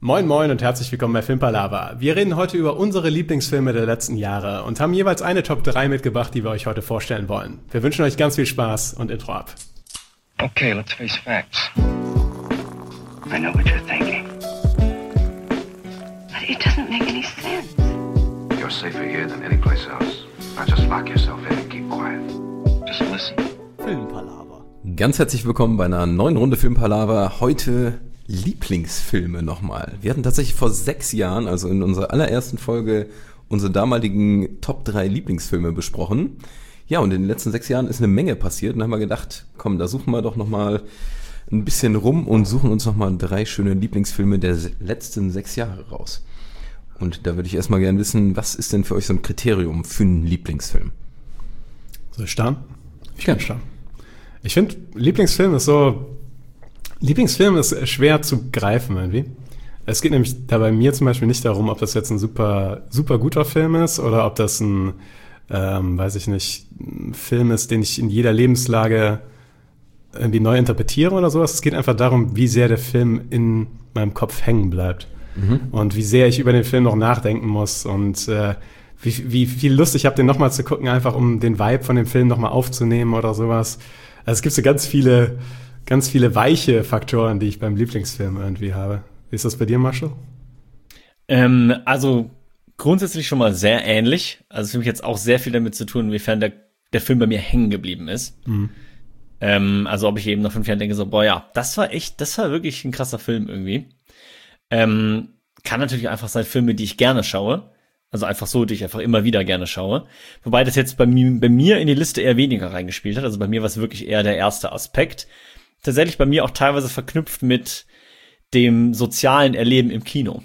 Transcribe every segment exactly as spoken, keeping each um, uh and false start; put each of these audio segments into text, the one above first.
Moin Moin und herzlich willkommen bei Filmpalava. Wir reden heute über unsere Lieblingsfilme der letzten Jahre und haben jeweils eine Top drei mitgebracht, die wir euch heute vorstellen wollen. Wir wünschen euch ganz viel Spaß und Intro ab. Okay, let's face facts. I know what you're thinking. But it doesn't make any sense. You're safer here than any place else. Now just lock yourself in and keep quiet. Just listen. Filmpalava. Ganz herzlich willkommen bei einer neuen Runde Filmpalava. Heute Lieblingsfilme nochmal. Wir hatten tatsächlich vor sechs Jahren, also in unserer allerersten Folge, unsere damaligen Top drei Lieblingsfilme besprochen. Ja, und in den letzten sechs Jahren ist eine Menge passiert. Und dann haben wir gedacht, komm, da suchen wir doch nochmal ein bisschen rum und suchen uns nochmal drei schöne Lieblingsfilme der letzten sechs Jahre raus. Und da würde ich erstmal gerne wissen, was ist denn für euch so ein Kriterium für einen Lieblingsfilm? Soll ich starten? Ich kann starten. Ich finde, Lieblingsfilm ist so... Lieblingsfilm ist schwer zu greifen irgendwie. Es geht nämlich da bei mir zum Beispiel nicht darum, ob das jetzt ein super, super guter Film ist oder ob das ein, ähm, weiß ich nicht, ein Film ist, den ich in jeder Lebenslage irgendwie neu interpretiere oder sowas. Es geht einfach darum, wie sehr der Film in meinem Kopf hängen bleibt. Mhm. Und wie sehr ich über den Film noch nachdenken muss und äh, wie, wie viel Lust ich habe, den nochmal zu gucken, einfach um den Vibe von dem Film nochmal aufzunehmen oder sowas. Also es gibt so ganz viele... ganz viele weiche Faktoren, die ich beim Lieblingsfilm irgendwie habe. Wie ist das bei dir, Marshall? Ähm, also grundsätzlich schon mal sehr ähnlich. Also für mich jetzt auch sehr viel damit zu tun, inwiefern der, der Film bei mir hängen geblieben ist. Mhm. Ähm, also ob ich eben nach fünf Jahren denke so, boah ja, das war echt, das war wirklich ein krasser Film irgendwie. Ähm, kann natürlich einfach sein Filme, die ich gerne schaue. Also einfach so, die ich einfach immer wieder gerne schaue. Wobei das jetzt bei mir, bei mir in die Liste eher weniger reingespielt hat. Also bei mir war es wirklich eher der erste Aspekt. Tatsächlich bei mir auch teilweise verknüpft mit dem sozialen Erleben im Kino.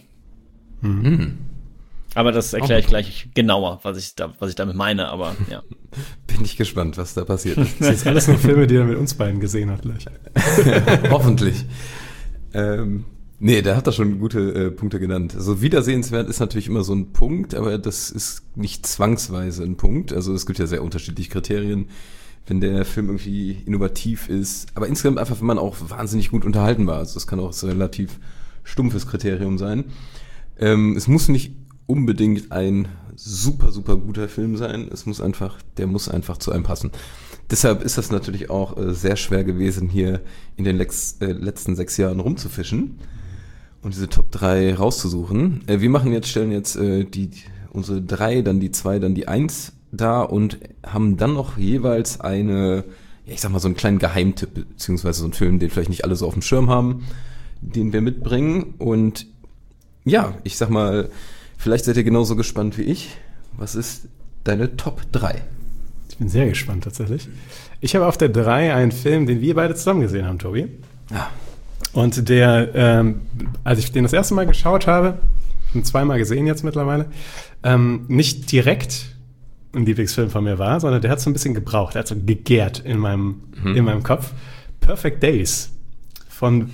Mhm. Aber das erkläre ich gleich genauer, was ich da, was ich damit meine, aber ja. Bin ich gespannt, was da passiert ist. Das sind alles nur Filme, die er mit uns beiden gesehen hat gleich. Hoffentlich. Ähm, nee, der hat da schon gute äh, Punkte genannt. Also wiedersehenswert ist natürlich immer so ein Punkt, aber das ist nicht zwangsweise ein Punkt. Also es gibt ja sehr unterschiedliche Kriterien, wenn der Film irgendwie innovativ ist. Aber insgesamt einfach, wenn man auch wahnsinnig gut unterhalten war. Also das kann auch so ein relativ stumpfes Kriterium sein. Ähm, es muss nicht unbedingt ein super, super guter Film sein. Es muss einfach, der muss einfach zu einem passen. Deshalb ist das natürlich auch äh, sehr schwer gewesen, hier in den lex- äh, letzten sechs Jahren rumzufischen und diese Top drei rauszusuchen. Äh, wir machen jetzt, stellen jetzt äh, die, die unsere drei, dann die zwei, dann die eins da und haben dann noch jeweils eine, ja, ich sag mal so einen kleinen Geheimtipp, beziehungsweise so einen Film, den vielleicht nicht alle so auf dem Schirm haben, den wir mitbringen. Und ja, ich sag mal, vielleicht seid ihr genauso gespannt wie ich. Was ist deine Top drei? Ich bin sehr gespannt tatsächlich. Ich habe auf der drei einen Film, den wir beide zusammen gesehen haben, Tobi. Ja. Und der, ähm, als ich den das erste Mal geschaut habe, ich habe ihn zweimal gesehen jetzt mittlerweile, ähm, nicht direkt ein Lieblingsfilm von mir war, sondern der hat so ein bisschen gebraucht, der hat so gegärt in meinem, mhm. in meinem Kopf. Perfect Days von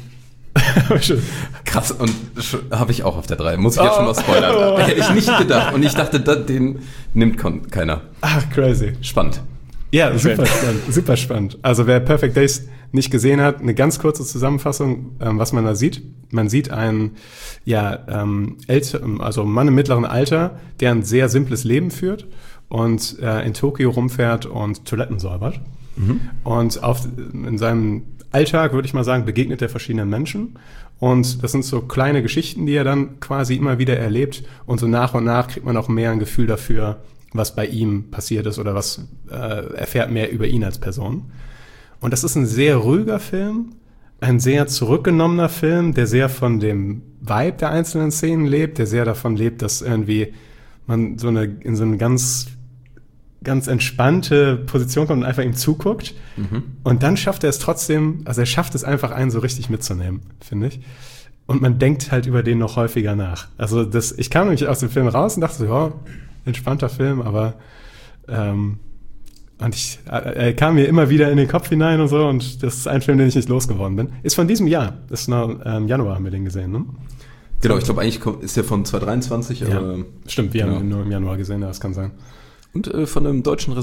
krass, und habe ich auch auf der drei. Muss ich jetzt oh. schon mal spoilern. Oh. Hätte ich nicht gedacht. Und ich dachte, den nimmt kon- keiner. Ach, crazy. Spannend. Ja, super spannend. Super spannend. Also wer Perfect Days nicht gesehen hat, eine ganz kurze Zusammenfassung, ähm, was man da sieht. Man sieht einen, ja, ähm, älter, also Mann im mittleren Alter, der ein sehr simples Leben führt und äh, in Tokio rumfährt und Toiletten säubert. Mhm. Und auf, in seinem Alltag, würde ich mal sagen, begegnet er verschiedenen Menschen. Und das sind so kleine Geschichten, die er dann quasi immer wieder erlebt. Und so nach und nach kriegt man auch mehr ein Gefühl dafür, was bei ihm passiert ist oder was äh, erfährt mehr über ihn als Person. Und das ist ein sehr ruhiger Film, ein sehr zurückgenommener Film, der sehr von dem Vibe der einzelnen Szenen lebt, der sehr davon lebt, dass irgendwie man so eine in so eine ganz ganz entspannte Position kommt und einfach ihm zuguckt. Mhm. Und dann schafft er es trotzdem, also er schafft es einfach, einen so richtig mitzunehmen, finde ich. Und man denkt halt über den noch häufiger nach. Also das, ich kam nämlich aus dem Film raus und dachte so, ja, entspannter Film, aber ähm, und ich, er kam mir immer wieder in den Kopf hinein und so, und das ist ein Film, den ich nicht losgeworden bin. Ist von diesem Jahr. Ist noch, ähm, Januar haben wir den gesehen, ne? Genau, ich glaube eigentlich ist der von zwanzig dreiundzwanzig. Ja, aber, stimmt, wir genau. haben ihn nur im Januar gesehen, das kann sein. Und äh, von einem deutschen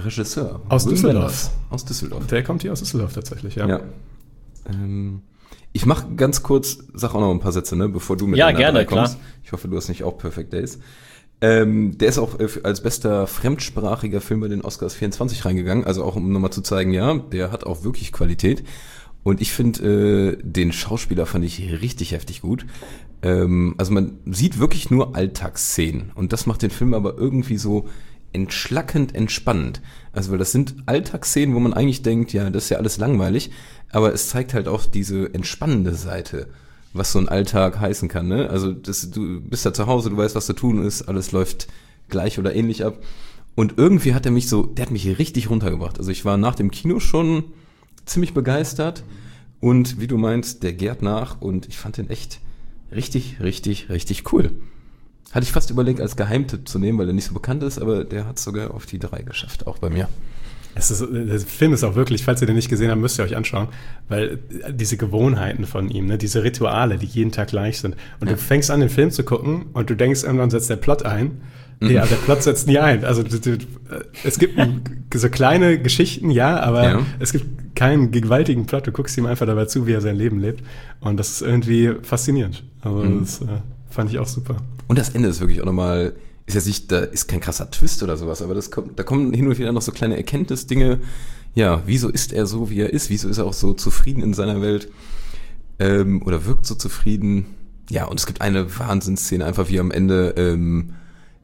Regisseur. Aus Düsseldorf. Aus Düsseldorf. Der kommt hier aus Düsseldorf tatsächlich, ja. ja. Ähm, Ich mache ganz kurz, sag auch noch ein paar Sätze, ne, bevor du mit ja, deiner gerne, drei kommst. klar. Ich hoffe, du hast nicht auch Perfect Days. Ähm, der ist auch äh, als bester fremdsprachiger Film bei den Oscars vierundzwanzig reingegangen, also auch um nochmal zu zeigen, ja, der hat auch wirklich Qualität. Und ich finde, äh, den Schauspieler fand ich richtig heftig gut. Ähm, also man sieht wirklich nur Alltagsszenen und das macht den Film aber irgendwie so entschlackend entspannend. Also weil das sind Alltagsszenen, wo man eigentlich denkt, ja, das ist ja alles langweilig, aber es zeigt halt auch diese entspannende Seite, was so ein Alltag heißen kann, ne? Also das, du bist da zu Hause, du weißt, was zu tun ist, alles läuft gleich oder ähnlich ab. Und irgendwie hat er mich so, der hat mich hier richtig runtergebracht. Also ich war nach dem Kino schon ziemlich begeistert und wie du meinst, der gärt nach und ich fand den echt richtig, richtig, richtig cool. Hatte ich fast überlegt, als Geheimtipp zu nehmen, weil er nicht so bekannt ist, aber der hat es sogar auf die drei geschafft, auch bei mir. Es ist, der Film ist auch wirklich, falls ihr den nicht gesehen habt, müsst ihr euch anschauen, weil diese Gewohnheiten von ihm, ne, diese Rituale, die jeden Tag gleich sind. Und ja. du fängst an, den Film zu gucken und du denkst, irgendwann setzt der Plot ein. Mhm. Ja, der Plot setzt nie ein. Also du, du, es gibt so kleine Geschichten, ja, aber ja. es gibt keinen gewaltigen Plot. Du guckst ihm einfach dabei zu, wie er sein Leben lebt. Und das ist irgendwie faszinierend. Also mhm. das äh, fand ich auch super. Und das Ende ist wirklich auch nochmal... Ist jetzt nicht, da ist kein krasser Twist oder sowas, aber das kommt, da kommen hin und wieder noch so kleine Erkenntnisdinge. Ja, wieso ist er so, wie er ist? Wieso ist er auch so zufrieden in seiner Welt? Ähm, oder wirkt so zufrieden? Ja, und es gibt eine Wahnsinnsszene, einfach wie er am Ende ähm,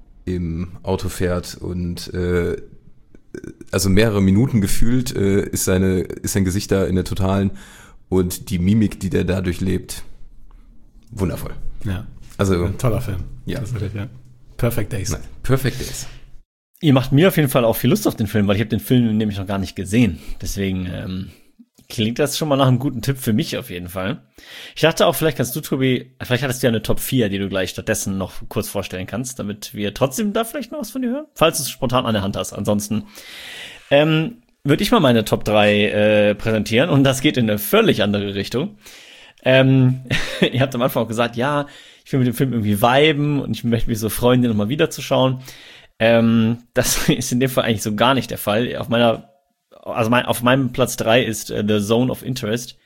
im Auto fährt und äh, also mehrere Minuten gefühlt äh, ist seine, ist sein Gesicht da in der totalen und die Mimik, die der dadurch lebt, wundervoll. Ja, also ein toller Film. Ja. Das ist, ja. Perfect Days. Nein, Perfect Days. Ihr macht mir auf jeden Fall auch viel Lust auf den Film, weil ich habe den Film nämlich noch gar nicht gesehen. Deswegen ähm, klingt das schon mal nach einem guten Tipp für mich auf jeden Fall. Ich dachte auch, vielleicht kannst du, Tobi, vielleicht hattest du ja eine Top vier, die du gleich stattdessen noch kurz vorstellen kannst, damit wir trotzdem da vielleicht noch was von dir hören, falls du es spontan an der Hand hast. Ansonsten ähm, würde ich mal meine Top drei äh, präsentieren und das geht in eine völlig andere Richtung. Ähm, ihr habt am Anfang auch gesagt, ja, ich will mit dem Film irgendwie viben und ich möchte mich so freuen, den nochmal wiederzuschauen. Ähm, das ist in dem Fall eigentlich so gar nicht der Fall. Auf meiner, also mein, auf meinem Platz drei ist uh, The Zone of Interest.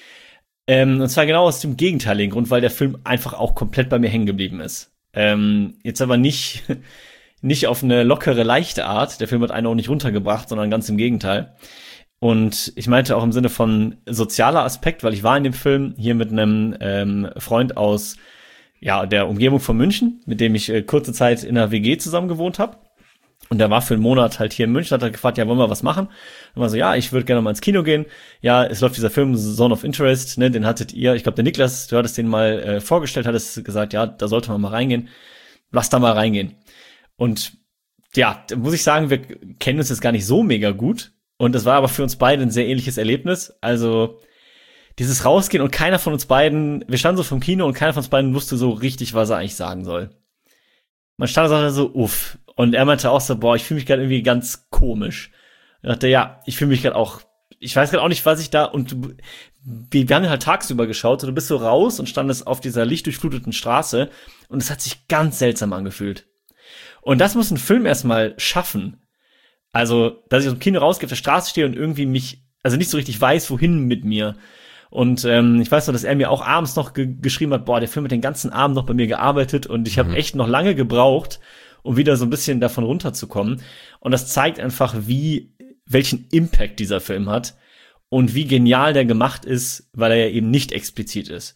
Ähm, und zwar genau aus dem gegenteiligen Grund, weil der Film einfach auch komplett bei mir hängen geblieben ist. Ähm, jetzt aber nicht, nicht auf eine lockere, leichte Art. Der Film hat einen auch nicht runtergebracht, sondern ganz im Gegenteil. Und ich meinte auch im Sinne von sozialer Aspekt, weil ich war in dem Film hier mit einem ähm, Freund aus ja der Umgebung von München, mit dem ich äh, kurze Zeit in einer W G zusammen gewohnt habe. Und der war für einen Monat halt hier in München, hat er gefragt, ja, wollen wir was machen? Und war so, ja, ich würde gerne mal ins Kino gehen. Ja, es läuft dieser Film Zone of Interest, ne, den hattet ihr, ich glaube, der Niklas, du hattest den mal äh, vorgestellt, hattest gesagt, ja, da sollte man mal reingehen. Lass da mal reingehen. Und ja, da muss ich sagen, wir kennen uns jetzt gar nicht so mega gut. Und es war aber für uns beide ein sehr ähnliches Erlebnis. Also dieses Rausgehen und keiner von uns beiden, wir standen so vom Kino und keiner von uns beiden wusste so richtig, was er eigentlich sagen soll. Man stand da so, uff. Und er meinte auch so, boah, ich fühle mich gerade irgendwie ganz komisch. Ich dachte, ja, ich fühle mich gerade auch, ich weiß gerade auch nicht, was ich da, und du, wir, wir haben halt tagsüber geschaut, und du bist so raus und standest auf dieser lichtdurchfluteten Straße und es hat sich ganz seltsam angefühlt. Und das muss ein Film erstmal schaffen. Also, dass ich aus dem Kino rausgehe, auf der Straße stehe und irgendwie mich, also nicht so richtig weiß, wohin mit mir. Und ähm, ich weiß noch, dass er mir auch abends noch ge- geschrieben hat, boah, der Film hat den ganzen Abend noch bei mir gearbeitet und ich habe mhm. echt noch lange gebraucht, um wieder so ein bisschen davon runterzukommen. Und das zeigt einfach, wie, welchen Impact dieser Film hat und wie genial der gemacht ist, weil er ja eben nicht explizit ist.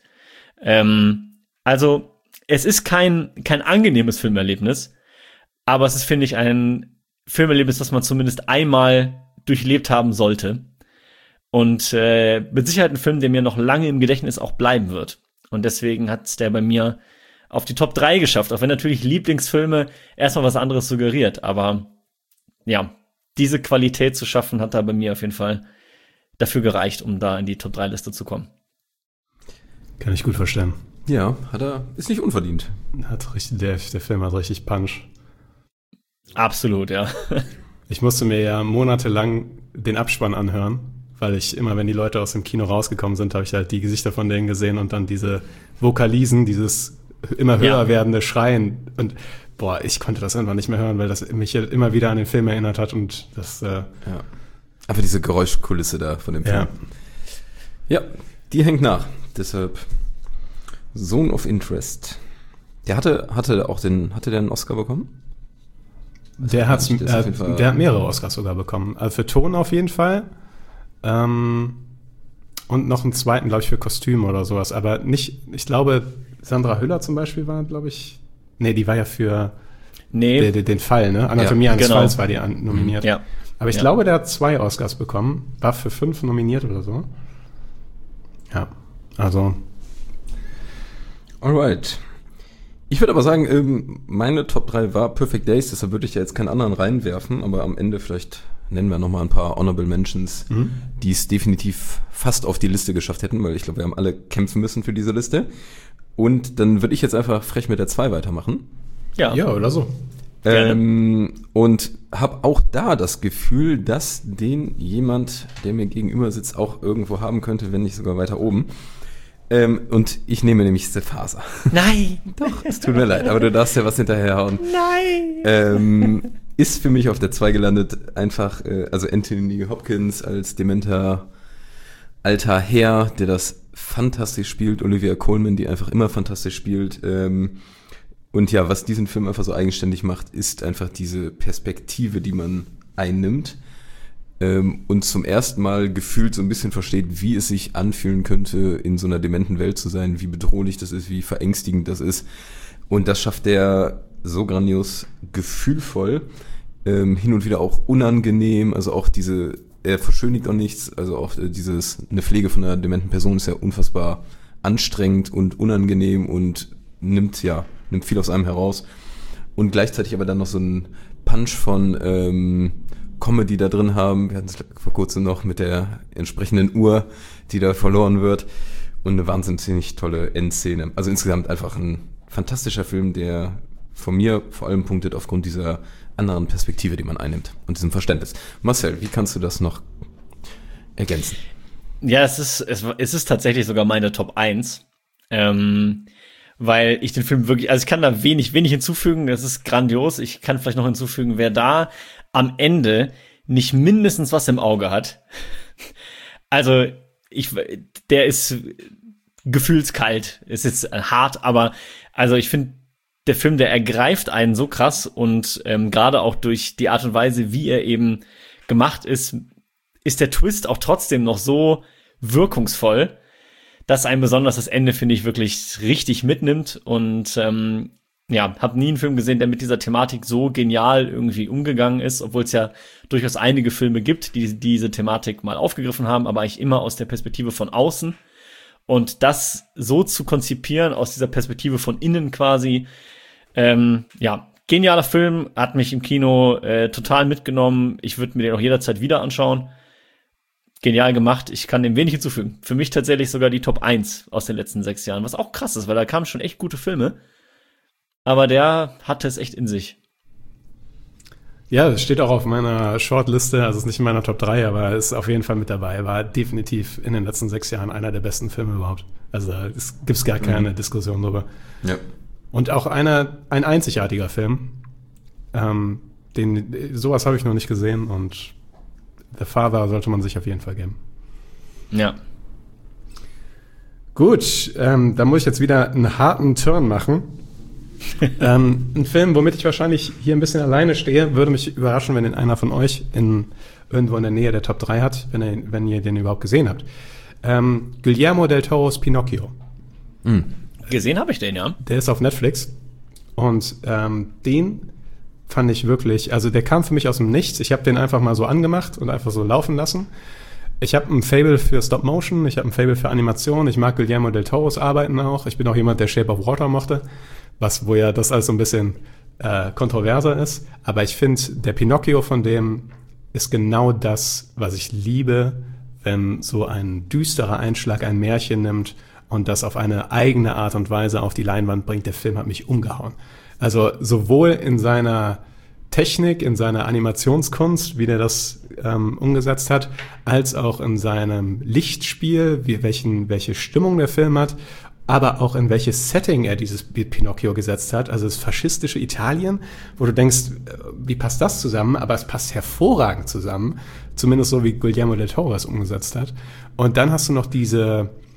Ähm, also, es ist kein, kein angenehmes Filmerlebnis, aber es ist, finde ich, ein Filmerlebnis, das man zumindest einmal durchlebt haben sollte. Und äh, mit Sicherheit ein Film, der mir noch lange im Gedächtnis auch bleiben wird. Und deswegen hat der bei mir auf die Top drei geschafft, auch wenn natürlich Lieblingsfilme erstmal was anderes suggeriert. Aber ja, diese Qualität zu schaffen, hat da bei mir auf jeden Fall dafür gereicht, um da in die Top drei Liste zu kommen. Kann ich gut verstehen. Ja, hat er, ist nicht unverdient. Hat richtig, der, der Film hat richtig Punch. Absolut, ja. Ich musste mir ja monatelang den Abspann anhören, weil ich immer, wenn die Leute aus dem Kino rausgekommen sind, habe ich halt die Gesichter von denen gesehen und dann diese Vokalisen, dieses immer höher ja. werdende Schreien. Und boah, ich konnte das einfach nicht mehr hören, weil das mich immer wieder an den Film erinnert hat und das äh, ja. Einfach diese Geräuschkulisse da von dem Film. Ja. Ja, die hängt nach. Deshalb Zone of Interest. Der hatte, hatte auch den, hatte der einen Oscar bekommen? Der, hat's, äh, der hat mehrere Oscars sogar bekommen. Also für Ton auf jeden Fall. Ähm, und noch einen zweiten, glaube ich, für Kostüm oder sowas. Aber nicht, ich glaube, Sandra Hüller zum Beispiel war, glaube ich, nee, die war ja für nee. den, den, den Fall, ne? Anatomie ja, eines genau. Falls war die an, nominiert. Ja. Aber ich ja. glaube, der hat zwei Oscars bekommen, war für fünf nominiert oder so. Ja, also. Alright. Ich würde aber sagen, ähm, meine Top drei war Perfect Days, deshalb würde ich ja jetzt keinen anderen reinwerfen, aber am Ende vielleicht nennen wir nochmal ein paar Honorable Mentions, mhm. die es definitiv fast auf die Liste geschafft hätten, weil ich glaube, wir haben alle kämpfen müssen für diese Liste. Und dann würde ich jetzt einfach frech mit der zwei weitermachen. Ja. Ja, oder so. Ähm, und habe auch da das Gefühl, dass den jemand, der mir gegenüber sitzt, auch irgendwo haben könnte, wenn nicht sogar weiter oben. Ähm, und ich nehme nämlich The Father. Nein! Doch, es tut mir leid, aber du darfst ja was hinterherhauen. Nein! Ähm, ist für mich auf der zwei gelandet, einfach, äh, also Anthony Hopkins als dementer alter Herr, der das fantastisch spielt, Olivia Colman, die einfach immer fantastisch spielt, ähm, und ja, was diesen Film einfach so eigenständig macht, ist einfach diese Perspektive, die man einnimmt, ähm, und zum ersten Mal gefühlt so ein bisschen versteht, wie es sich anfühlen könnte, in so einer dementen Welt zu sein, wie bedrohlich das ist, wie verängstigend das ist. Und das schafft er so grandios gefühlvoll, ähm, hin und wieder auch unangenehm, also auch diese, er verschönigt auch nichts, also auch äh, dieses, eine Pflege von einer dementen Person ist ja unfassbar anstrengend und unangenehm und nimmt, ja, nimmt viel aus einem heraus. Und gleichzeitig aber dann noch so ein Punch von ähm, Comedy da drin haben. Wir hatten es vor kurzem noch mit der entsprechenden Uhr, die da verloren wird. Und eine wahnsinnig tolle Endszene. Also insgesamt einfach ein fantastischer Film, der von mir vor allem punktet aufgrund dieser anderen Perspektive, die man einnimmt und diesem Verständnis. Marcel, wie kannst du das noch ergänzen? Ja, es ist, es, es ist tatsächlich sogar meine Top eins. Ähm, weil ich den Film wirklich, also ich kann da wenig, wenig hinzufügen, das ist grandios. Ich kann vielleicht noch hinzufügen, wer da am Ende nicht mindestens was im Auge hat. Also, ich, der ist gefühlskalt, ist jetzt hart, aber also ich finde, der Film, der ergreift einen so krass und ähm, gerade auch durch die Art und Weise, wie er eben gemacht ist, ist der Twist auch trotzdem noch so wirkungsvoll, dass ein besonders das Ende, finde ich, wirklich richtig mitnimmt. Und ähm, ja, habe nie einen Film gesehen, der mit dieser Thematik so genial irgendwie umgegangen ist, obwohl es ja durchaus einige Filme gibt, die diese Thematik mal aufgegriffen haben, aber eigentlich immer aus der Perspektive von außen. Und das so zu konzipieren, aus dieser Perspektive von innen quasi, ähm, ja, genialer Film, hat mich im Kino äh, total mitgenommen. Ich würde mir den auch jederzeit wieder anschauen. Genial gemacht, ich kann dem wenig hinzufügen. Für mich tatsächlich sogar die Top eins aus den letzten sechs Jahren, was auch krass ist, weil da kamen schon echt gute Filme. Aber der hatte es echt in sich. Ja, es steht auch auf meiner Shortliste, also es ist nicht in meiner Top drei, aber es ist auf jeden Fall mit dabei. War definitiv in den letzten sechs Jahren einer der besten Filme überhaupt. Also es gibt gar keine mhm. Diskussion drüber. Ja. Und auch einer, ein einzigartiger Film. Ähm, den, sowas habe ich noch nicht gesehen und The Father sollte man sich auf jeden Fall geben. Ja. Gut, ähm, da muss ich jetzt wieder einen harten Turn machen. ähm, ein Film, womit ich wahrscheinlich hier ein bisschen alleine stehe, würde mich überraschen, wenn ihn einer von euch in, irgendwo in der Nähe der Top drei hat, wenn ihr, wenn ihr den überhaupt gesehen habt. Ähm, Guillermo del Toros Pinocchio. Mhm. Gesehen habe ich den, ja. Der ist auf Netflix und ähm, den fand ich wirklich, also der kam für mich aus dem Nichts. Ich habe den einfach mal so angemacht und einfach so laufen lassen. Ich habe ein Faible für Stop-Motion, ich habe ein Faible für Animation, ich mag Guillermo del Toros Arbeiten auch. Ich bin auch jemand, der Shape of Water mochte, was, wo ja das alles so ein bisschen äh, kontroverser ist. Aber ich finde, der Pinocchio von dem ist genau das, was ich liebe, wenn so ein düsterer Einschlag ein Märchen nimmt und das auf eine eigene Art und Weise auf die Leinwand bringt. Der Film hat mich umgehauen. Also sowohl in seiner Technik, in seiner Animationskunst, wie der das ähm, umgesetzt hat, als auch in seinem Lichtspiel, wie, welchen, welche Stimmung der Film hat, aber auch in welches Setting er dieses Pinocchio gesetzt hat. Also das faschistische Italien, wo du denkst, wie passt das zusammen? Aber es passt hervorragend zusammen, zumindest so wie Guillermo del Toro es umgesetzt hat. Und dann hast du noch diese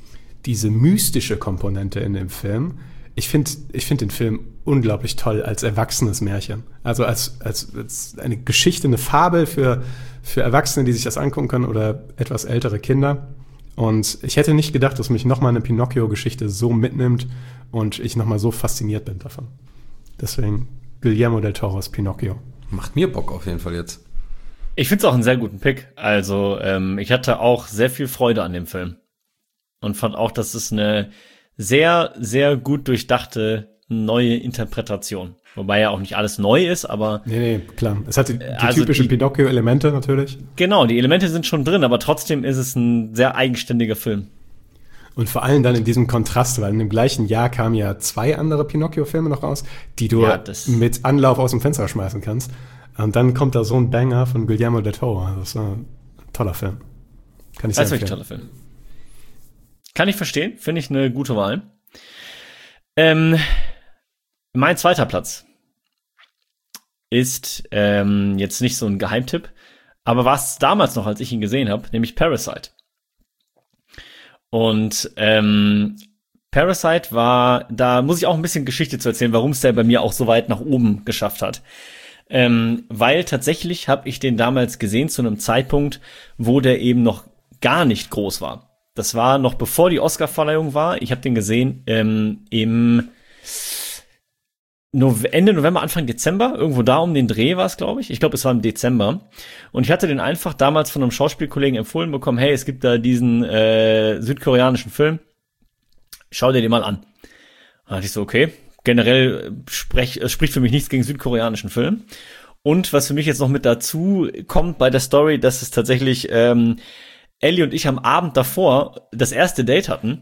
diese mystische Komponente in dem Film. Ich finde ich find den Film unglaublich toll als erwachsenes Märchen. Also als, als, als eine Geschichte, eine Fabel für, für Erwachsene, die sich das angucken können oder etwas ältere Kinder. Und ich hätte nicht gedacht, dass mich nochmal eine Pinocchio-Geschichte so mitnimmt und ich nochmal so fasziniert bin davon. Deswegen Guillermo del Toro's Pinocchio. Macht mir Bock auf jeden Fall jetzt. Ich finde es auch einen sehr guten Pick. Also ähm, ich hatte auch sehr viel Freude an dem Film. Und fand auch, dass es eine sehr, sehr gut durchdachte neue Interpretation. Wobei ja auch nicht alles neu ist, aber... Nee, nee, klar. Es hat die, die also typischen die, Pinocchio-Elemente natürlich. Genau, die Elemente sind schon drin, aber trotzdem ist es ein sehr eigenständiger Film. Und vor allem dann in diesem Kontrast, weil in dem gleichen Jahr kamen ja zwei andere Pinocchio-Filme noch raus, die du Ja, mit Anlauf aus dem Fenster schmeißen kannst. Und dann kommt da so ein Banger von Guillermo del Toro. Das ist ein toller Film. Kann ich sehr Das ist wirklich ein empfehlen. toller Film. Kann ich verstehen, finde ich eine gute Wahl. Ähm, mein zweiter Platz ist ähm, jetzt nicht so ein Geheimtipp, aber war es damals noch, als ich ihn gesehen habe, nämlich Parasite. Und ähm, Parasite war, da muss ich auch ein bisschen Geschichte zu erzählen, warum es der bei mir auch so weit nach oben geschafft hat. Ähm, weil tatsächlich habe ich den damals gesehen zu einem Zeitpunkt, wo der eben noch gar nicht groß war. Das war noch bevor die Oscar-Verleihung war. Ich habe den gesehen ähm, im Nove- Ende November, Anfang Dezember. Irgendwo da um den Dreh war es, glaube ich. Ich glaube, es war im Dezember. Und ich hatte den einfach damals von einem Schauspielkollegen empfohlen bekommen, hey, es gibt da diesen äh, südkoreanischen Film. Schau dir den mal an. Da dachte ich so, okay. Generell sprech, äh, spricht für mich nichts gegen südkoreanischen Film. Und was für mich jetzt noch mit dazu kommt bei der Story, dass es tatsächlich ähm, Ellie und ich am Abend davor das erste Date hatten.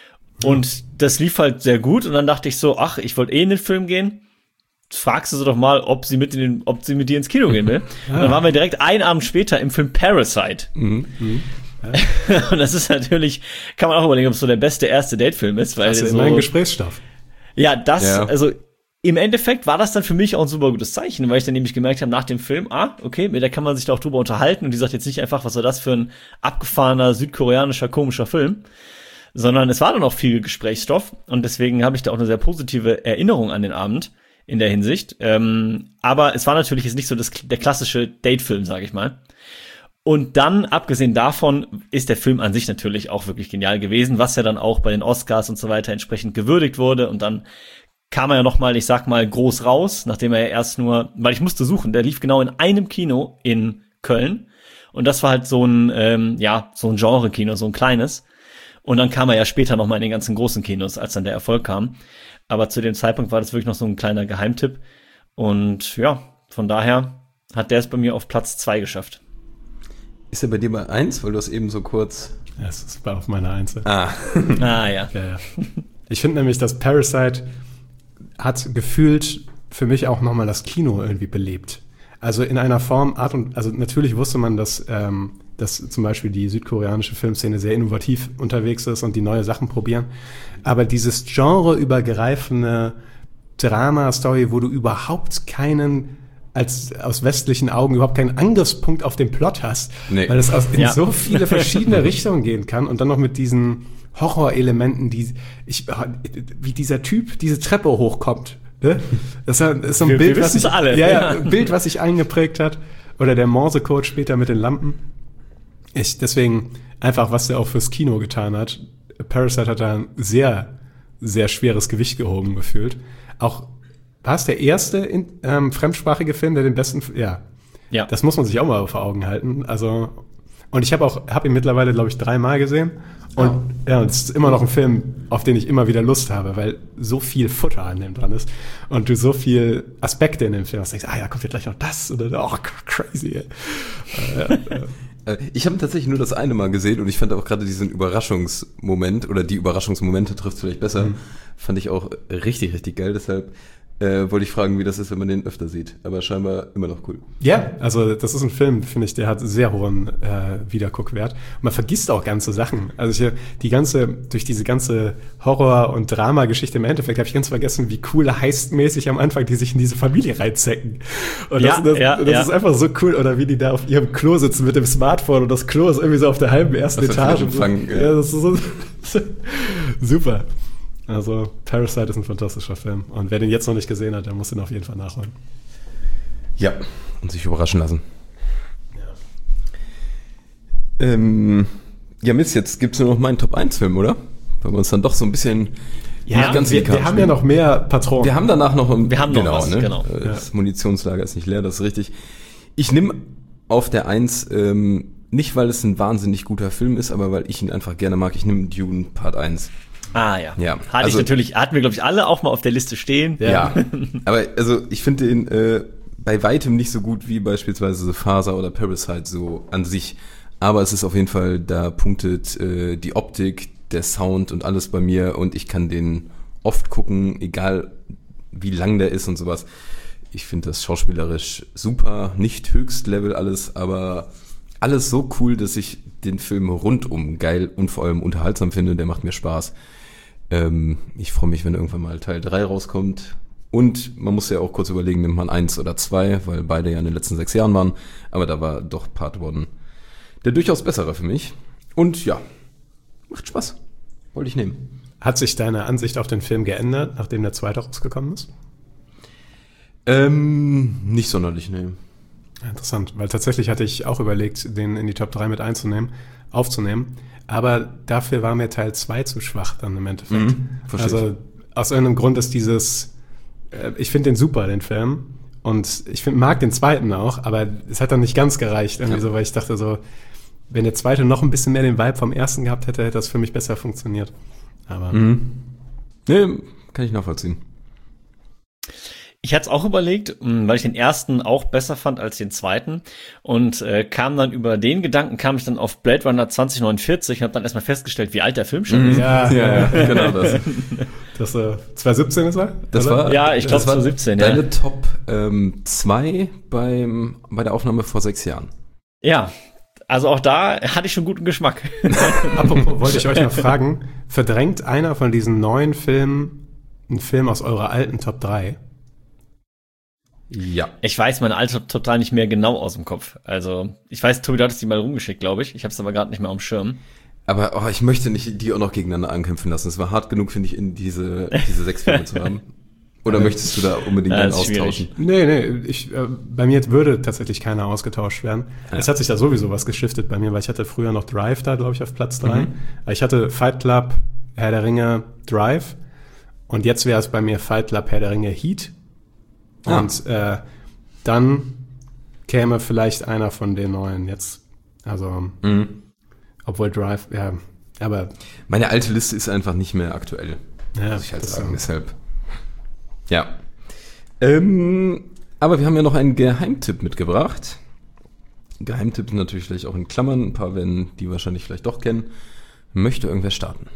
Und das lief halt sehr gut. Und dann dachte ich so, ach, ich wollte eh in den Film gehen. Fragst du sie doch mal, ob sie mit in den, ob sie mit dir ins Kino gehen will. Ja. Und dann waren wir direkt einen Abend später im Film Parasite. Mhm. Mhm. Ja. Und das ist natürlich, kann man auch überlegen, ob es so der beste erste Date-Film ist. Weil das ist so, mein Gesprächsstoff. Ja, das, ja. also im Endeffekt war das dann für mich auch ein super gutes Zeichen, weil ich dann nämlich gemerkt habe nach dem Film, ah, okay, mit der kann man sich da auch drüber unterhalten und die sagt jetzt nicht einfach, was war das für ein abgefahrener südkoreanischer komischer Film, sondern es war dann auch viel Gesprächsstoff und deswegen habe ich da auch eine sehr positive Erinnerung an den Abend in der Hinsicht. Ähm, aber es war natürlich jetzt nicht so das, der klassische Date-Film, sage ich mal. Und dann, abgesehen davon, ist der Film an sich natürlich auch wirklich genial gewesen, was ja dann auch bei den Oscars und so weiter entsprechend gewürdigt wurde und dann kam er ja noch mal, ich sag mal, groß raus, nachdem er ja erst nur, weil ich musste suchen, der lief genau in einem Kino in Köln und das war halt so ein, ähm, ja, so ein Genre-Kino, so ein kleines und dann kam er ja später noch mal in den ganzen großen Kinos, als dann der Erfolg kam, aber zu dem Zeitpunkt war das wirklich noch so ein kleiner Geheimtipp und ja, von daher hat der es bei mir auf Platz zwei geschafft. Ist er bei dir bei eins, weil du es eben so kurz... Ja, es war auf meiner Eins. Ah. ah, ja. ja, ja. Ich finde nämlich, dass Parasite hat gefühlt für mich auch nochmal das Kino irgendwie belebt. Also in einer Form, Art und, also natürlich wusste man, dass, ähm, dass zum Beispiel die südkoreanische Filmszene sehr innovativ unterwegs ist und die neue Sachen probieren. Aber dieses genreübergreifende Drama-Story, wo du überhaupt keinen, als aus westlichen Augen überhaupt keinen Angriffspunkt auf den Plot hast, nee. Weil es aus, in ja. so viele verschiedene Richtungen gehen kann und dann noch mit diesen Horrorelementen, die ich, wie dieser Typ diese Treppe hochkommt. Ne? Das ist so ein wir, Bild, wir was ich, alle. Ja, ja, ein Bild, was sich eingeprägt hat. Oder der Morsecode später mit den Lampen. Ich, deswegen einfach, was der auch fürs Kino getan hat. Parasite hat da ein sehr, sehr schweres Gewicht gehoben gefühlt. Auch, war es der erste in, ähm, fremdsprachige Film, der den besten, ja. Ja. Das muss man sich auch mal vor Augen halten. Also, und ich habe auch, habe ihn mittlerweile, glaube ich, dreimal gesehen. Und oh. ja, und es ist immer noch ein Film, auf den ich immer wieder Lust habe, weil so viel Futter an dem dran ist und du so viel Aspekte in dem Film hast. Du denkst, ah ja, kommt jetzt gleich noch das oder oh, crazy. Ey. äh, äh. Ich habe tatsächlich nur das eine Mal gesehen und ich fand auch gerade diesen Überraschungsmoment oder die Überraschungsmomente trifft vielleicht besser, mhm. fand ich auch richtig, richtig geil. Deshalb äh, wollte ich fragen, wie das ist, wenn man den öfter sieht. Aber scheinbar immer noch cool. Ja, also das ist ein Film, finde ich, der hat sehr hohen äh, Wiederguckwert. Und man vergisst auch ganze Sachen. Also ich, die ganze, durch diese ganze Horror- und Drama-Geschichte im Endeffekt habe ich ganz vergessen, wie cool heistmäßig am Anfang die sich in diese Familie reinzecken. Und das, Ja, das, ja, das ja. ist einfach so cool. Oder wie die da auf ihrem Klo sitzen mit dem Smartphone und das Klo ist irgendwie so auf der halben ersten Was für ein Etage. Empfang, ja. ja. ja, das ist so super. Also Parasite ist ein fantastischer Film. Und wer den jetzt noch nicht gesehen hat, der muss den auf jeden Fall nachholen. Ja, und sich überraschen lassen. Ja, ähm, ja Mist, jetzt gibt's nur noch meinen Top eins Film, oder? Weil wir uns dann doch so ein bisschen Ja, nicht ganz in wir, die Karten wir haben ja spielen. noch mehr Patronen. Wir haben danach noch ein, Wir haben noch genau, was, ne? genau. Äh, Das Munitionslager ist nicht leer, das ist richtig. Ich nehme auf der eins, ähm, nicht weil es ein wahnsinnig guter Film ist, aber weil ich ihn einfach gerne mag. Ich nehme Dune Part eins. Ah ja. Ja, Hatte also- ich natürlich, hatten wir, glaube ich, alle auch mal auf der Liste stehen. Ja, aber also ich finde den äh, bei weitem nicht so gut wie beispielsweise The Father oder Parasite so an sich. Aber es ist auf jeden Fall, da punktet äh, die Optik, der Sound und alles bei mir und ich kann den oft gucken, egal wie lang der ist und sowas. Ich finde das schauspielerisch super, nicht Höchstlevel alles, aber alles so cool, dass ich den Film rundum geil und vor allem unterhaltsam finde. Der macht mir Spaß. Ähm, ich freue mich, wenn irgendwann mal Teil drei rauskommt. Und man muss ja auch kurz überlegen, nimmt man eins oder zwei, weil beide ja in den letzten sechs Jahren waren. Aber da war doch Part One der durchaus bessere für mich. Und ja, macht Spaß. Wollte ich nehmen. Hat sich deine Ansicht auf den Film geändert, nachdem der zweite rausgekommen ist? Ähm, nicht sonderlich, nee. Interessant, weil tatsächlich hatte ich auch überlegt, den in die Top drei mit einzunehmen, aufzunehmen. Aber dafür war mir Teil zwei zu schwach dann im Endeffekt. Mhm, verstehe also aus irgendeinem Grund ist dieses, äh, ich finde den super, den Film. Und ich find, mag den zweiten auch, aber es hat dann nicht ganz gereicht, irgendwie Ja. so, weil ich dachte so, wenn der zweite noch ein bisschen mehr den Vibe vom ersten gehabt hätte, hätte das für mich besser funktioniert. Aber Mhm. Nee, kann ich nachvollziehen. Ich hatte es auch überlegt, mh, weil ich den ersten auch besser fand als den zweiten und äh, kam dann über den Gedanken, kam ich dann auf Blade Runner zwanzig neunundvierzig und habe dann erstmal festgestellt, wie alt der Film schon ist. ja, Ja, ja, genau das. das äh, zwanzig siebzehn ist er? Das oder? war, Ja, ich glaub, das war zwanzig siebzehn, ja. deine Top ähm, zwei beim, bei der Aufnahme vor sechs Jahren. Ja, also auch da hatte ich schon guten Geschmack. Apropos, wollte ich euch noch fragen, verdrängt einer von diesen neuen Filmen einen Film aus eurer alten Top drei? Ja. Ich weiß meine alte Top drei nicht mehr genau aus dem Kopf. Also ich weiß, Tobi, du hattest die mal rumgeschickt, glaube ich. Ich habe es aber gerade nicht mehr auf dem Schirm. Aber oh, ich möchte nicht die auch noch gegeneinander ankämpfen lassen. Es war hart genug, finde ich, in diese, diese sechs Filme zu haben. Oder möchtest du da unbedingt Ja, einen das ist austauschen? Nee, nee, ich, äh, bei mir würde tatsächlich keiner ausgetauscht werden. Ja. Es hat sich da sowieso was geschiftet bei mir, weil ich hatte früher noch Drive da, glaube ich, auf Platz drei. Mhm. Ich hatte Fight Club, Herr der Ringe, Drive. Und jetzt wäre es bei mir Fight Club, Herr der Ringe, Heat. Ah. Und äh, dann käme vielleicht einer von den neuen jetzt. Also, Mhm. obwohl Drive, ja, aber Meine alte Liste ist einfach nicht mehr aktuell. ja, Muss ich halt das, sagen, ähm, deshalb. Ja. Ähm, aber wir haben ja noch einen Geheimtipp mitgebracht. Geheimtipp sind natürlich vielleicht auch in Klammern. Ein paar werden die wahrscheinlich vielleicht doch kennen. Möchte irgendwer starten?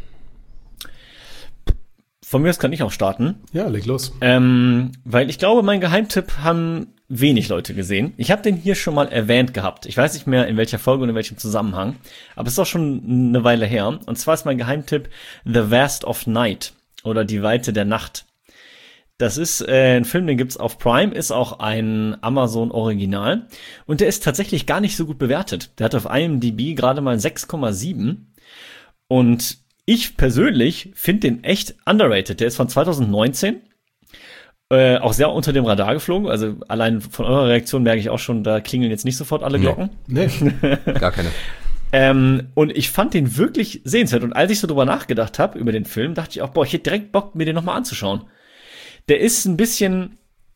Von mir aus kann ich auch starten. ja, leg los. Ähm, weil ich glaube, mein Geheimtipp haben wenig Leute gesehen. Ich habe den hier schon mal erwähnt gehabt. Ich weiß nicht mehr, in welcher Folge und in welchem Zusammenhang. Aber es ist auch schon eine Weile her. Und zwar ist mein Geheimtipp The Vast of Night oder Die Weite der Nacht. Das ist äh, ein Film, den gibt's auf Prime, ist auch ein Amazon-Original. Und der ist tatsächlich gar nicht so gut bewertet. Der hat auf I M D B gerade mal sechs Komma sieben. Und ich persönlich finde den echt underrated. Der ist von zwanzig neunzehn. Äh, auch sehr unter dem Radar geflogen. Also allein von eurer Reaktion merke ich auch schon, da klingeln jetzt nicht sofort alle Nee. Glocken. Nee. Gar keine. Ähm, und ich fand den wirklich sehenswert. Und als ich so drüber nachgedacht habe, über den Film, dachte ich auch, boah, ich hätte direkt Bock, mir den nochmal anzuschauen. Der ist ein bisschen,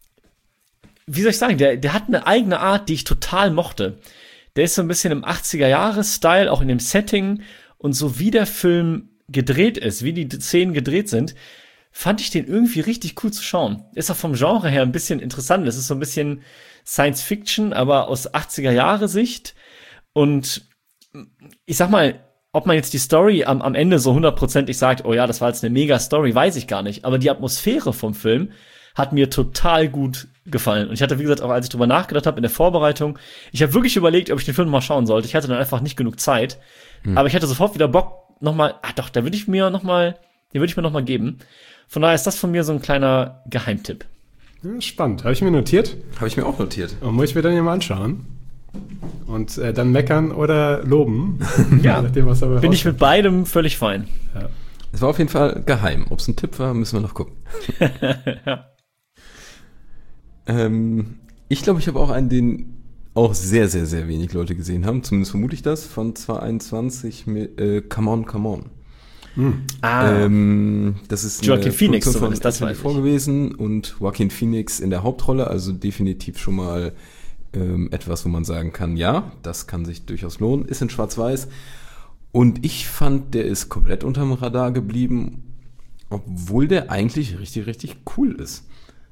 wie soll ich sagen, der, der hat eine eigene Art, die ich total mochte. Der ist so ein bisschen im achtziger-Jahres-Style, auch in dem Setting. Und so wie der Film gedreht ist, wie die Szenen gedreht sind, fand ich den irgendwie richtig cool zu schauen. Ist auch vom Genre her ein bisschen interessant. Es ist so ein bisschen Science-Fiction, aber aus achtziger-Jahre-Sicht. Und ich sag mal, ob man jetzt die Story am, am Ende so hundertprozentig sagt, oh ja, das war jetzt eine Mega-Story, weiß ich gar nicht. Aber die Atmosphäre vom Film hat mir total gut gefallen. Und ich hatte, wie gesagt, auch als ich drüber nachgedacht habe in der Vorbereitung, ich habe wirklich überlegt, ob ich den Film mal schauen sollte. Ich hatte dann einfach nicht genug Zeit. Hm. Aber ich hatte sofort wieder Bock, nochmal, ah doch, da würde ich mir nochmal, den würde ich mir nochmal geben. Von daher ist das von mir so ein kleiner Geheimtipp. Ja, spannend. Habe ich mir notiert. Habe ich mir auch notiert. Und muss ich mir dann ja mal anschauen. Und äh, dann meckern oder loben. Ja, nachdem, was bin ich mit beidem völlig fein. Ja. Es war auf jeden Fall geheim. Ob es ein Tipp war, müssen wir noch gucken. Ja. ähm, ich glaube, ich habe auch einen, den auch sehr, sehr, sehr wenig Leute gesehen haben. Zumindest vermute ich das. Von zwanzig einundzwanzig mit äh, Come On, Come On. Hm. Ah. Ähm, das ist Joaquin Phoenix von das war vorgewesen und Joaquin Phoenix in der Hauptrolle, also definitiv schon mal ähm, etwas, wo man sagen kann, ja, das kann sich durchaus lohnen, ist in Schwarz-Weiß und ich fand, der ist komplett unterm Radar geblieben, obwohl der eigentlich richtig, richtig cool ist.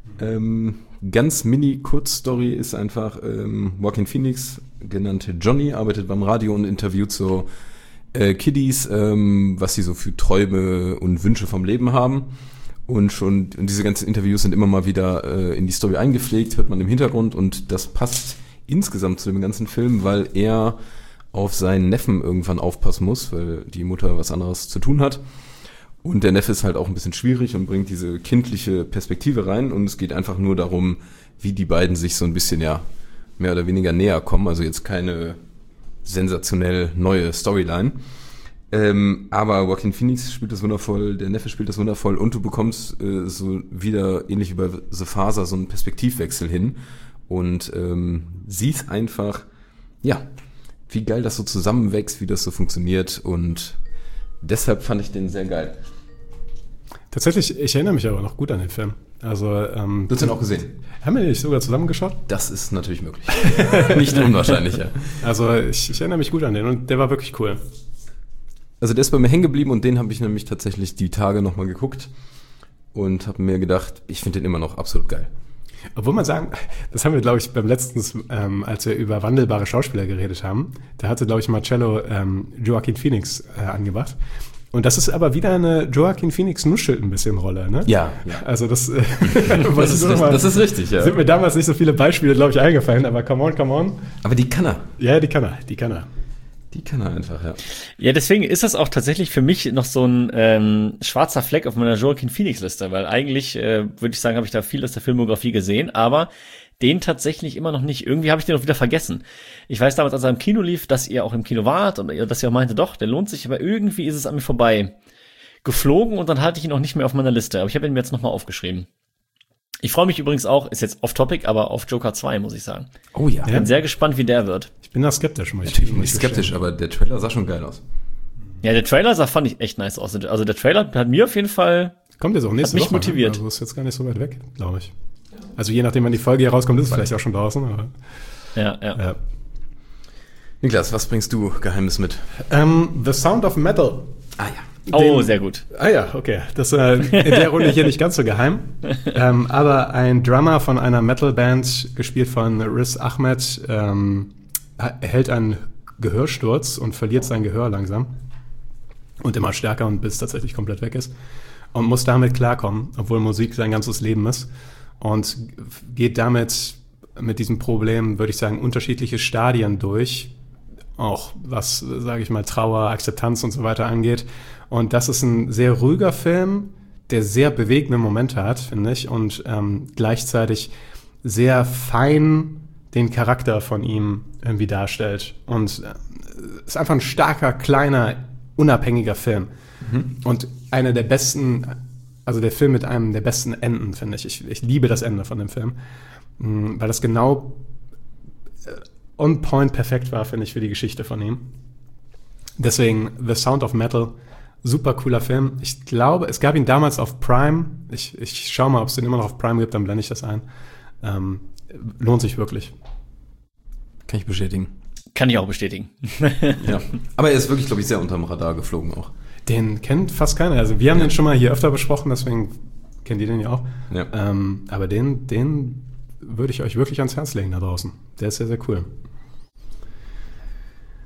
Ähm, ganz mini Kurzstory ist einfach, ähm, Joaquin Phoenix, genannt Johnny, arbeitet beim Radio und interviewt so Äh, Kiddies, ähm, was sie so für Träume und Wünsche vom Leben haben. Und schon, und diese ganzen Interviews sind immer mal wieder äh, in die Story eingepflegt, hört man im Hintergrund und das passt insgesamt zu dem ganzen Film, weil er auf seinen Neffen irgendwann aufpassen muss, weil die Mutter was anderes zu tun hat. Und der Neffe ist halt auch ein bisschen schwierig und bringt diese kindliche Perspektive rein und es geht einfach nur darum, wie die beiden sich so ein bisschen, ja, mehr oder weniger näher kommen. Also jetzt keine sensationell neue Storyline. Ähm, aber Joaquin Phoenix spielt das wundervoll, der Neffe spielt das wundervoll und du bekommst äh, so wieder, ähnlich wie bei The Father, so einen Perspektivwechsel hin und ähm, siehst einfach, ja, wie geil das so zusammenwächst, wie das so funktioniert und deshalb fand ich den sehr geil. Tatsächlich, ich erinnere mich aber noch gut an den Film. Also, ähm, du hast ihn auch gesehen? Haben wir nicht sogar zusammengeschaut? Das ist natürlich möglich. Nicht unwahrscheinlich, ja. Also, ich, ich erinnere mich gut an den und der war wirklich cool. Also, der ist bei mir hängen geblieben und den habe ich nämlich tatsächlich die Tage nochmal geguckt und habe mir gedacht, ich finde den immer noch absolut geil. Obwohl man sagen, das haben wir, glaube ich, beim letzten, ähm, als wir über wandelbare Schauspieler geredet haben, da hatte, glaube ich, Marcello ähm, Joaquin Phoenix äh, angebracht. Und das ist aber wieder eine Joaquin Phoenix nuschelt ein bisschen Rolle, ne? Ja, ja. Also das, äh, das, ist, das, mal, das ist richtig, ja. Sind mir damals nicht so viele Beispiele, glaube ich, eingefallen, aber come on, come on. Aber die kann er. Ja, die kann er, die kann er. Die kann er einfach, ja. Ja, deswegen ist das auch tatsächlich für mich noch so ein ähm, schwarzer Fleck auf meiner Joaquin Phoenix-Liste, weil eigentlich, äh, würde ich sagen, habe ich da viel aus der Filmografie gesehen, aber den tatsächlich immer noch nicht. Irgendwie habe ich den auch wieder vergessen. Ich weiß damals, als er im Kino lief, dass ihr auch im Kino wart und dass ihr auch meinte, doch, der lohnt sich, aber irgendwie ist es an mir vorbei geflogen und dann hatte ich ihn auch nicht mehr auf meiner Liste. Aber ich habe ihn mir jetzt nochmal aufgeschrieben. Ich freue mich übrigens auch, ist jetzt off-topic, aber auf Joker zwei, muss ich sagen. Oh ja. Ich bin sehr gespannt, wie der wird. Ich bin da skeptisch. Muss Natürlich bin ich skeptisch, aber der Trailer sah schon geil aus. Ja, der Trailer sah, fand ich echt nice aus. Also der Trailer hat mir auf jeden Fall Kommt jetzt auch nächste hat mich Woche, motiviert. Ne? Also ist jetzt gar nicht so weit weg, glaube ich. Also je nachdem, wann die Folge hier rauskommt, ist es vielleicht auch schon draußen. Aber, ja, ja, ja. Niklas, was bringst du Geheimes mit? Ähm, The Sound of Metal. Ah ja. Oh, Den, sehr gut. Ah ja, okay. Das ist äh, in der Runde hier nicht ganz so geheim. ähm, aber ein Drummer von einer Metalband, gespielt von Riz Ahmed, ähm, erhält einen Gehörsturz und verliert sein Gehör langsam. Und immer stärker und bis tatsächlich komplett weg ist. Und muss damit klarkommen, obwohl Musik sein ganzes Leben ist. Und geht damit mit diesem Problem, würde ich sagen, unterschiedliche Stadien durch. Auch was, sage ich mal, Trauer, Akzeptanz und so weiter angeht. Und das ist ein sehr ruhiger Film, der sehr bewegende Momente hat, finde ich. Und ähm, gleichzeitig sehr fein den Charakter von ihm irgendwie darstellt. Und äh, ist einfach ein starker, kleiner, unabhängiger Film. Mhm. Und einer der besten, also der Film mit einem der besten Enden, finde ich. ich. Ich liebe das Ende von dem Film, weil das genau on point perfekt war, finde ich, für die Geschichte von ihm. Deswegen The Sound of Metal, super cooler Film. Ich glaube, es gab ihn damals auf Prime. Ich, ich schaue mal, ob es den immer noch auf Prime gibt, dann blende ich das ein. Ähm, lohnt sich wirklich. Kann ich bestätigen. Kann ich auch bestätigen. Ja. Aber er ist wirklich, glaube ich, sehr unterm Radar geflogen auch. Den kennt fast keiner. Also wir haben den schon mal hier öfter besprochen, deswegen kennt ihr den ja auch. Ja. Ähm, aber den, den würde ich euch wirklich ans Herz legen da draußen. Der ist sehr, sehr cool.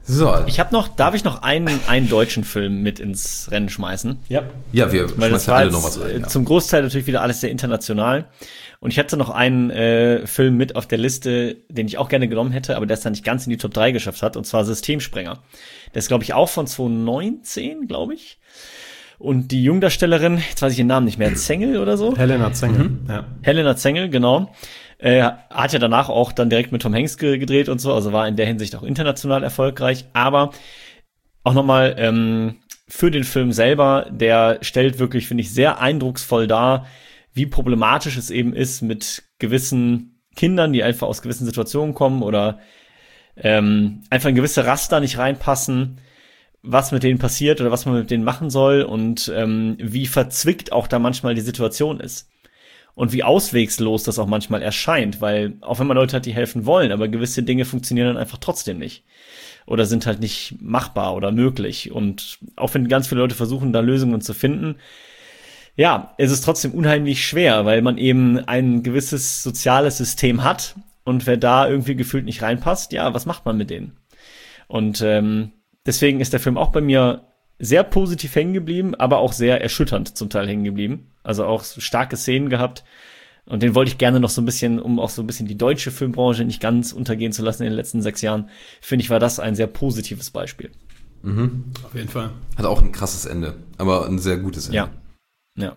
So. Ich habe noch, darf ich noch einen, einen deutschen Film mit ins Rennen schmeißen? Ja. Ja, wir Weil das schmeißen war alle jetzt, noch was rein. Ja. zum Großteil natürlich wieder alles sehr international. Und ich hatte noch einen äh, Film mit auf der Liste, den ich auch gerne genommen hätte, aber der es dann nicht ganz in die Top drei geschafft hat, und zwar Systemsprenger. Der ist, glaube ich, auch von zwanzig neunzehn, glaube ich. Und die Jungdarstellerin, jetzt weiß ich ihren Namen nicht mehr, Zengel oder so? Helena Zengel, mhm. ja. Helena Zengel, genau. Äh, hat ja danach auch dann direkt mit Tom Hanks ge- gedreht und so, also war in der Hinsicht auch international erfolgreich. Aber auch nochmal ähm, für den Film selber, der stellt wirklich, finde ich, sehr eindrucksvoll dar, wie problematisch es eben ist mit gewissen Kindern, die einfach aus gewissen Situationen kommen oder ähm, einfach in gewisse Raster nicht reinpassen, was mit denen passiert oder was man mit denen machen soll und ähm, wie verzwickt auch da manchmal die Situation ist. Und wie auswegslos das auch manchmal erscheint, weil auch wenn man Leute hat, die helfen wollen, aber gewisse Dinge funktionieren dann einfach trotzdem nicht. Oder sind halt nicht machbar oder möglich. Und auch wenn ganz viele Leute versuchen, da Lösungen zu finden, ja, es ist trotzdem unheimlich schwer, weil man eben ein gewisses soziales System hat. Und wer da irgendwie gefühlt nicht reinpasst, ja, was macht man mit denen? Und ähm, deswegen ist der Film auch bei mir sehr positiv hängen geblieben, aber auch sehr erschütternd zum Teil hängen geblieben. Also auch starke Szenen gehabt. Und den wollte ich gerne noch so ein bisschen, um auch so ein bisschen die deutsche Filmbranche nicht ganz untergehen zu lassen in den letzten sechs Jahren, finde ich, war das ein sehr positives Beispiel. Mhm. Auf jeden Fall. Hat auch ein krasses Ende, aber ein sehr gutes Ende. Ja, ja.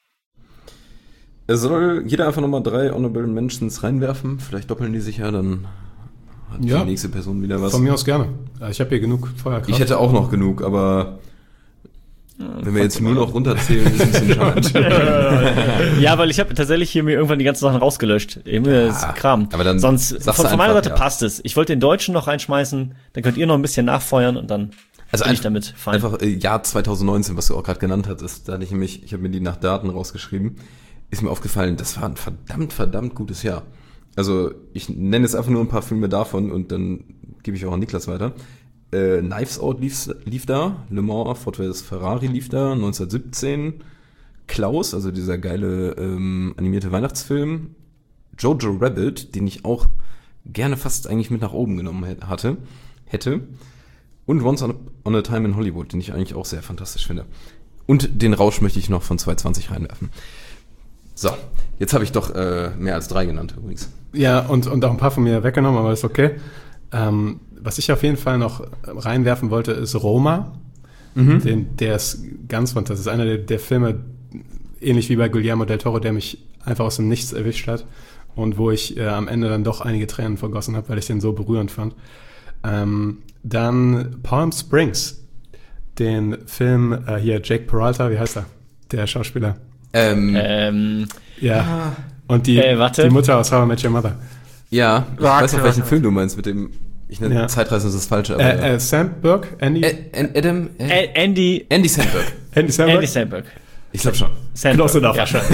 Es soll jeder einfach nochmal drei Honorable Mentions reinwerfen. Vielleicht doppeln die sich ja, dann hat ja. die nächste Person wieder was. Von mir aus gerne. Ich habe hier genug Feuerkraft. Ich hätte auch noch genug, aber wenn wir jetzt nur noch runterzählen, ist es ein bisschen schade. Ja, weil ich habe tatsächlich hier mir irgendwann die ganzen Sachen rausgelöscht. Eben ja, das Kram. Aber dann Sonst von, von meiner einfach, Seite ja. passt es. Ich wollte den Deutschen noch reinschmeißen, dann könnt ihr noch ein bisschen nachfeuern und dann also bin ein, ich damit fein. Einfach äh, Jahr zwanzig neunzehn, was du auch gerade genannt hattest, da hatte ich nämlich, ich habe mir die nach Daten rausgeschrieben, ist mir aufgefallen, das war ein verdammt, verdammt gutes Jahr. Also ich nenne jetzt einfach nur ein paar Filme davon und dann gebe ich auch an Niklas weiter. Äh, Knives Out lief, lief da, Le Mans, Ford versus Ferrari lief da, neunzehnhundertsiebzehn, Klaus, also dieser geile ähm, animierte Weihnachtsfilm, Jojo Rabbit, den ich auch gerne fast eigentlich mit nach oben genommen hätte, hatte, hätte, und Once on a Time in Hollywood, den ich eigentlich auch sehr fantastisch finde. Und den Rausch möchte ich noch von zwanzig zwanzig reinwerfen. So, jetzt habe ich doch äh, mehr als drei genannt übrigens. Ja, und, und auch ein paar von mir weggenommen, aber ist okay. Ähm, was ich auf jeden Fall noch reinwerfen wollte, ist Roma. Mhm. Den, der ist ganz fantastisch. Das ist einer der, der Filme, ähnlich wie bei Guillermo del Toro, der mich einfach aus dem Nichts erwischt hat und wo ich äh, am Ende dann doch einige Tränen vergossen habe, weil ich den so berührend fand. Ähm, dann Palm Springs, den Film äh, hier, Jake Peralta, wie heißt er? Der Schauspieler. Ähm, Ähm, Ja. Und die, äh, warte. die Mutter aus How I Met Your Mother. ja, ich Warte, weiß noch, welchen warte. Film du meinst mit dem, ich nenne Ja. Zeitreisen ist das Falsche, aber Äh, äh, Sandberg? Andy? Ä- Adam, äh, Ä- Andy, Andy Samberg. Andy Samberg? Andy Samberg. Ich glaube schon. Sandberg. Close enough. Ja, schon.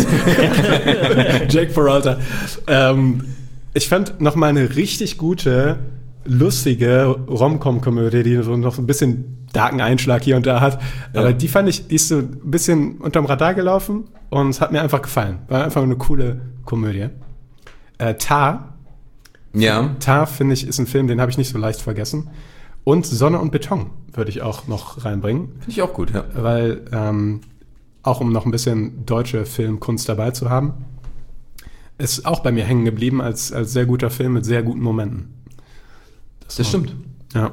Jake Peralta. Ähm, ich fand noch mal eine richtig gute, lustige Rom-Com-Komödie, die so noch so ein bisschen darken Einschlag hier und da hat. Ja. Aber die fand ich, die ist so ein bisschen unterm Radar gelaufen und es hat mir einfach gefallen. War einfach eine coole Komödie. Äh, Tar. Ja. Tar, finde ich, ist ein Film, den habe ich nicht so leicht vergessen. Und Sonne und Beton würde ich auch noch reinbringen. Finde ich auch gut, ja. Weil, ähm, auch um noch ein bisschen deutsche Filmkunst dabei zu haben, ist auch bei mir hängen geblieben als, als sehr guter Film mit sehr guten Momenten. Das stimmt. Ja.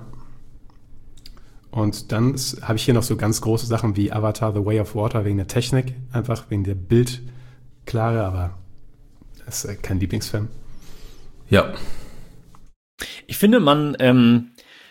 Und dann habe ich hier noch so ganz große Sachen wie Avatar The Way of Water wegen der Technik, einfach wegen der Bildklare, aber das ist kein Lieblingsfilm. Ja. Ich finde, man, ähm,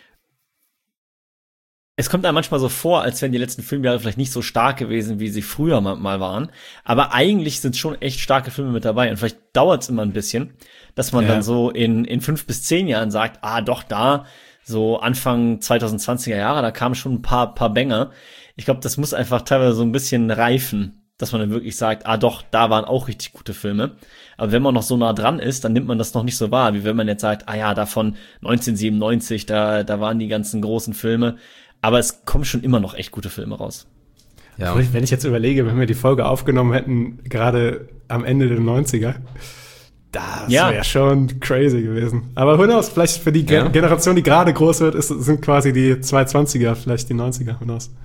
es kommt einem manchmal so vor, als wären die letzten Filmjahre vielleicht nicht so stark gewesen, wie sie früher mal, mal waren. Aber eigentlich sind schon echt starke Filme mit dabei. Und vielleicht dauert es immer ein bisschen, dass man Ja. dann so in, in fünf bis zehn Jahren sagt, ah, doch, da, so Anfang zwanzig zwanziger Jahre, da kamen schon ein paar, paar Banger. Ich glaube, das muss einfach teilweise so ein bisschen reifen, dass man dann wirklich sagt, ah, doch, da waren auch richtig gute Filme. Aber wenn man noch so nah dran ist, dann nimmt man das noch nicht so wahr, wie wenn man jetzt sagt, ah ja, da von neunzehnhundertsiebenundneunzig, da, da waren die ganzen großen Filme. Aber es kommen schon immer noch echt gute Filme raus. Ja. Wenn ich jetzt überlege, wenn wir die Folge aufgenommen hätten, gerade am Ende der neunziger, Das Ja. wäre schon crazy gewesen. Aber who knows, vielleicht für die Ge- Ja. Generation, die gerade groß wird, ist, sind quasi die zweihundertzwanziger, vielleicht die neunziger, who knows.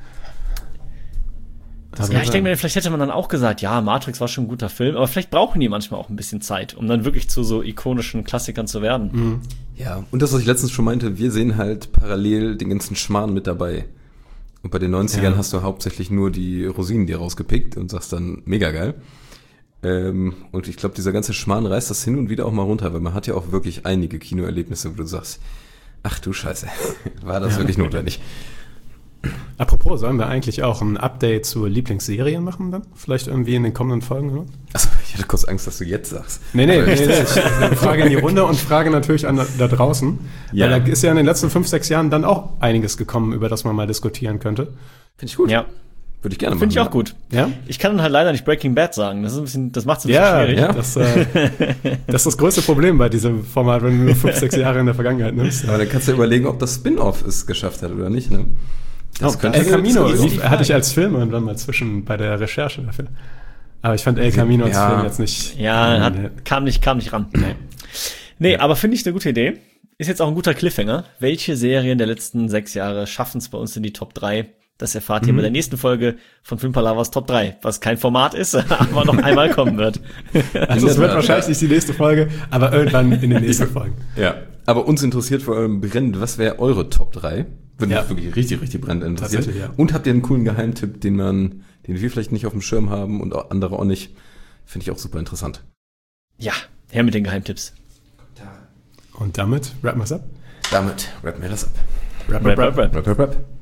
Das Ja, kann ich sein. denke mir, vielleicht hätte man dann auch gesagt, ja, Matrix war schon ein guter Film, aber vielleicht brauchen die manchmal auch ein bisschen Zeit, um dann wirklich zu so ikonischen Klassikern zu werden. Mhm. Ja, und das, was ich letztens schon meinte, wir sehen halt parallel den ganzen Schmarrn mit dabei. Und bei den neunzigern Ja. hast du hauptsächlich nur die Rosinen dir rausgepickt und sagst dann, mega geil. Ähm, und ich glaube, dieser ganze Schmarrn reißt das hin und wieder auch mal runter, weil man hat ja auch wirklich einige Kinoerlebnisse, wo du sagst, ach du Scheiße, war das wirklich notwendig? Apropos, sollen wir eigentlich auch ein Update zur Lieblingsserie machen dann? Vielleicht irgendwie in den kommenden Folgen, oder? Also, ich hatte kurz Angst, dass du jetzt sagst. Nee, nee, nee, nee. Ich frage in die Runde und frage natürlich an da draußen. Ja. Weil da ist ja in den letzten fünf, sechs Jahren dann auch einiges gekommen, über das man mal diskutieren könnte. Finde ich gut. Ja, Würde ich gerne machen. finde ich auch ja. gut. Ja? Ich kann halt leider nicht Breaking Bad sagen. Das ist ein bisschen, das macht es ein bisschen Ja, schwierig. ja. Das, äh, das ist das größte Problem bei diesem Format, wenn du nur fünf, sechs Jahre in der Vergangenheit nimmst. Aber dann kannst du überlegen, ob das Spin-Off es geschafft hat oder nicht, ne? Das Oh, könnte El Camino das ist die lief, Frage. hatte ich als Film irgendwann mal zwischen bei der Recherche dafür. Aber ich fand El Camino als Ja. Film jetzt nicht. Ja, Nee. hat, kam nicht, kam nicht ran. Nee, nee aber finde ich eine gute Idee. Ist jetzt auch ein guter Cliffhanger. Welche Serien der letzten sechs Jahre schaffen es bei uns in die Top drei? Das erfahrt ihr bei der nächsten Folge von Filmpalavas Top drei, was kein Format ist, aber noch einmal kommen wird. Also es wird wahrscheinlich nicht die nächste Folge, aber irgendwann in den nächsten Folgen. Ja, aber uns interessiert vor allem brennend, was wäre eure Top drei? Würde Ja. mich wirklich richtig, richtig brennend interessieren. Tatsächlich, ja. Und habt ihr einen coolen Geheimtipp, den man, den wir vielleicht nicht auf dem Schirm haben und auch andere auch nicht? Finde ich auch super interessant. Ja, her mit den Geheimtipps. Und damit rappen wir es ab. Damit rappen wir das ab. Rap, Rap, rap, rap. Rap, rap, rap.